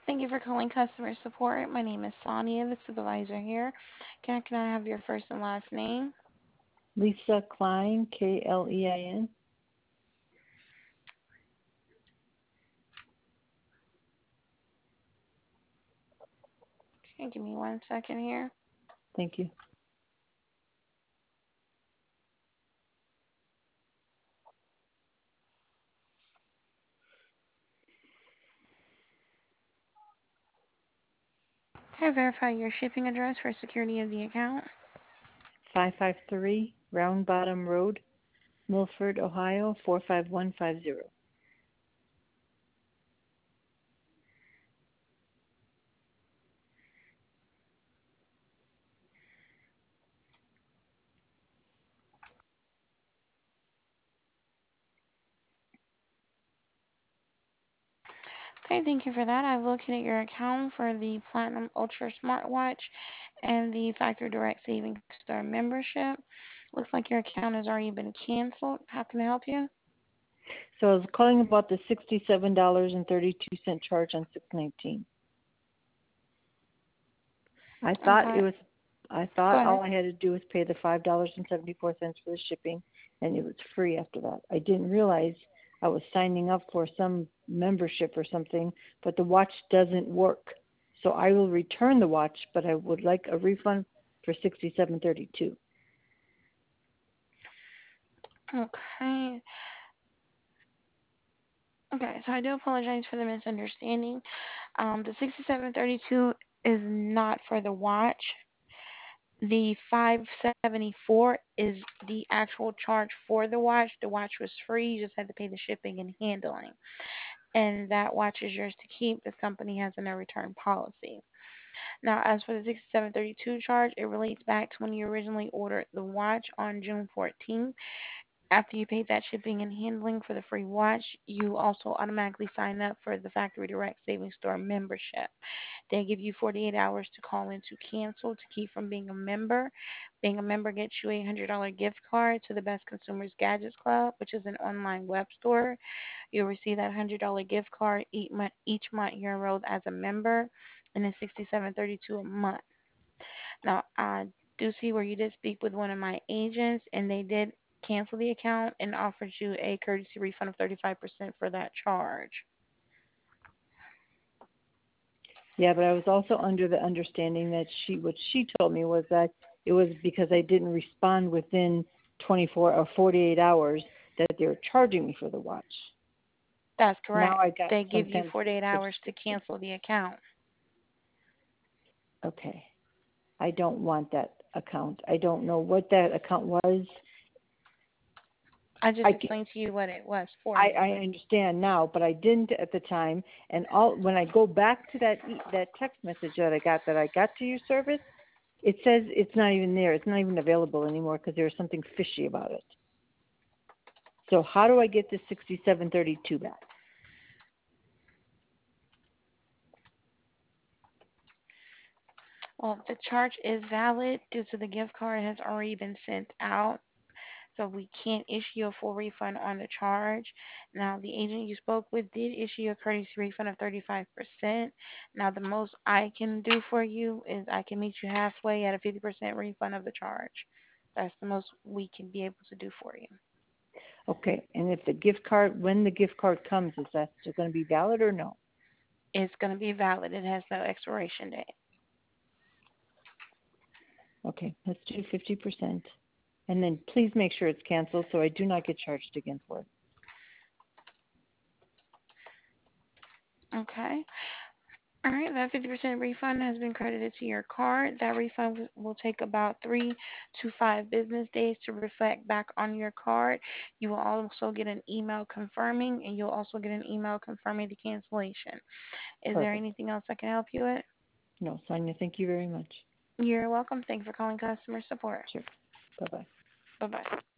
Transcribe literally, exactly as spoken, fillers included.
Thank you for calling customer support. My name is Sonia, the supervisor here. Can I, can I have your first and last name? Lisa Klein, K L E I N. Okay, give me one second here. Thank you. Can I verify your shipping address for security of the account? five five three Round Bottom Road, Milford, Ohio, four five one five zero. Okay, thank you for that. I've located your account for the Platinum Ultra smartwatch and the Factory Direct Savings Star membership. Looks like your account has already been canceled. How can I help you? So I was calling about the sixty-seven dollars and thirty-two cents charge on six nineteen. I thought it Okay, was, I go thought ahead. all I had to do was pay the five dollars and seventy-four cents for the shipping, and it was free after that. I didn't realize I was signing up for some membership or something, but the watch doesn't work. So I will return the watch, but I would like a refund for sixty-seven thirty-two. Okay. Okay, so I do apologize for the misunderstanding. Um, the sixty-seven thirty-two is not for the watch. The five seventy-four is the actual charge for the watch. The watch was free. You just had to pay the shipping and handling. And that watch is yours to keep. This company has a no return policy. Now, as for the sixty-seven thirty-two charge, it relates back to when you originally ordered the watch on June fourteenth. After you pay that shipping and handling for the free watch, you also automatically sign up for the Factory Direct Savings Store membership. They give you forty-eight hours to call in to cancel to keep from being a member. Being a member gets you a one hundred dollars gift card to the Best Consumers Gadgets Club, which is an online web store. You'll receive that one hundred dollars gift card each month, each month you're enrolled as a member, and it's sixty-seven thirty-two a month. Now, I do see where you did speak with one of my agents, and they did cancel the account and offered you a courtesy refund of thirty-five percent for that charge. Yeah, but I was also under the understanding that she, what she told me was that it was because I didn't respond within twenty-four or forty-eight hours that they were charging me for the watch. That's Now correct. I got They some give you kind of forty-eight hours to subscription. cancel the account. Okay. I don't want that account. I don't know what that account was. I just I, explained to you what it was for I, you. I understand now, but I didn't at the time. And all when I go back to that e- that text message that I got that I got to your service, it says it's not even there. It's not even available anymore because there's something fishy about it. So how do I get this sixty-seven thirty-two back? Well, the charge is valid due to the gift card has already been sent out. So we can't issue a full refund on the charge. Now, the agent you spoke with did issue a courtesy refund of thirty-five percent. Now, the most I can do for you is I can meet you halfway at a fifty percent refund of the charge. That's the most we can be able to do for you. Okay, and if the gift card, when the gift card comes, is that still going to be valid or no? It's going to be valid. It has no expiration date. Okay, let's do fifty percent. And then please make sure it's canceled so I do not get charged again for it. Okay. All right, that fifty percent refund has been credited to your card. That refund w- will take about three to five business days to reflect back on your card. You will also get an email confirming, and you'll also get an email confirming the cancellation. Is there Perfect. anything else I can help you with? No, Sonia, thank you very much. You're welcome. Thank you for calling customer support. Sure. Bye-bye. Bye bye.